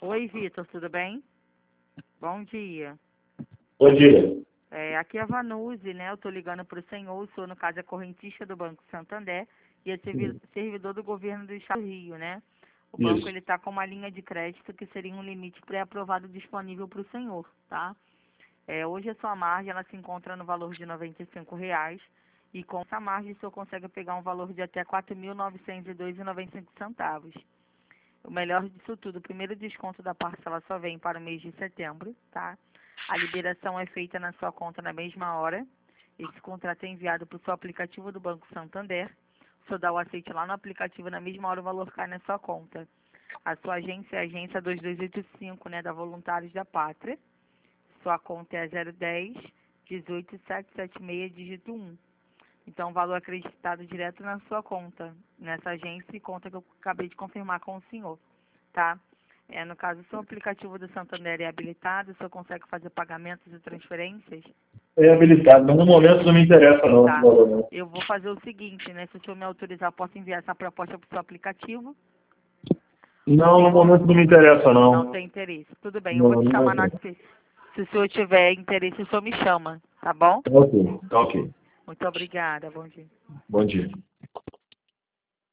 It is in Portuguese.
Oi, Vitor, tudo bem? Bom dia. Bom dia. Aqui é a Vanuzi, né? Eu tô ligando para o senhor, o senhor, no caso, é correntista do Banco Santander e é servidor do governo do Estado do Rio, né? O banco, Isso. ele tá com uma linha de crédito que seria um limite pré-aprovado disponível para o senhor, tá? Hoje a sua margem, ela se encontra no valor de R$ 95 e com essa margem o senhor consegue pegar um valor de até R$ 4.902,95. O melhor disso tudo, o primeiro desconto da parcela só vem para o mês de setembro, tá? A liberação é feita na sua conta na mesma hora. Esse contrato é enviado para o seu aplicativo do Banco Santander. O senhor dá o aceite lá no aplicativo, na mesma hora o valor cai na sua conta. A sua agência é a agência 2285, né, da Voluntários da Pátria. Sua conta é a 010 18776, dígito 1. Então, o valor acreditado direto na sua conta, nessa agência e conta que eu acabei de confirmar com o senhor, tá? No caso, o seu aplicativo do Santander é habilitado, o senhor consegue fazer pagamentos e transferências? É habilitado, mas no momento não me interessa não, esse Tá. valor não. Eu vou fazer o seguinte, né? Se o senhor me autorizar, eu posso enviar essa proposta para o seu aplicativo? Não, no momento não me interessa Não não. tem interesse. Tudo bem, eu vou Não, te não chamar é. se o senhor tiver interesse, o senhor me chama, tá bom? Tá ok, tá ok. Muito obrigada, bom dia. Bom dia.